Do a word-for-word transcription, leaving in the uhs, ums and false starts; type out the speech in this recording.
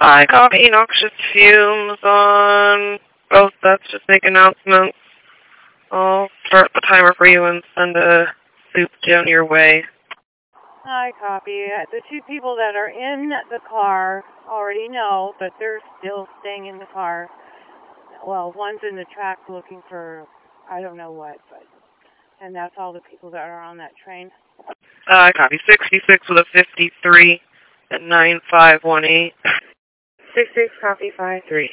I copy noxious fumes on both sets. Just make announcements. I'll start the timer for you and send a soup down your way. I copy. The two people that are in the car already know, but they're still staying in the car. Well, one's in the track looking for I don't know what, but and that's all the people that are on that train. I copy. sixty-six with a fifty-three at nine five one eight. sixty-six, copy five three.